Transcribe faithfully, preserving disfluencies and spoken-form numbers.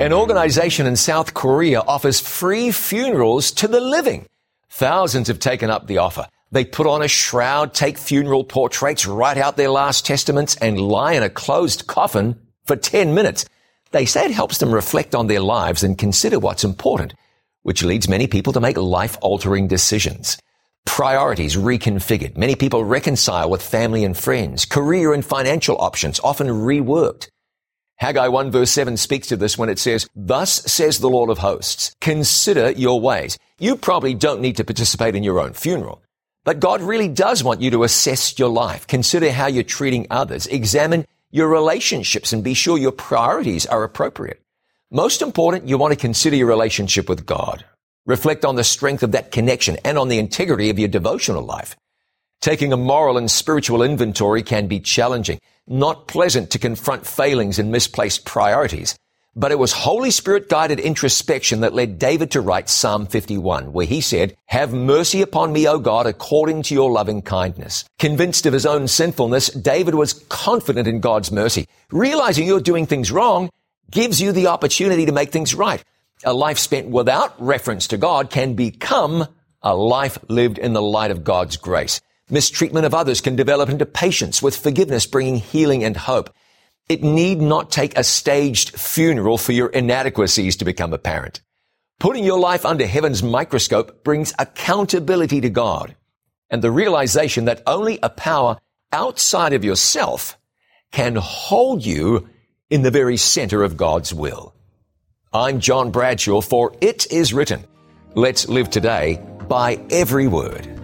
An organization in South Korea offers free funerals to the living. Thousands have taken up the offer. They put on a shroud, take funeral portraits, write out their last testaments, and lie in a closed coffin for ten minutes. They say it helps them reflect on their lives and consider what's important, which leads many people to make life-altering decisions. Priorities reconfigured. Many people reconcile with family and friends. Career and financial options often reworked. Haggai one verse seven speaks to this when it says, "Thus says the Lord of hosts, consider your ways." You probably don't need to participate in your own funeral, but God really does want you to assess your life. Consider how you're treating others. Examine your relationships and be sure your priorities are appropriate. Most important, you want to consider your relationship with God. Reflect on the strength of that connection and on the integrity of your devotional life. Taking a moral and spiritual inventory can be challenging, not pleasant to confront failings and misplaced priorities. But it was Holy Spirit-guided introspection that led David to write Psalm fifty-one, where he said, "Have mercy upon me, O God, according to your loving kindness." Convinced of his own sinfulness, David was confident in God's mercy. Realizing you're doing things wrong gives you the opportunity to make things right. A life spent without reference to God can become a life lived in the light of God's grace. Mistreatment of others can develop into patience, with forgiveness bringing healing and hope. It need not take a staged funeral for your inadequacies to become apparent. Putting your life under heaven's microscope brings accountability to God and the realization that only a power outside of yourself can hold you in the very center of God's will. I'm John Bradshaw for It Is Written. Let's live today by every word.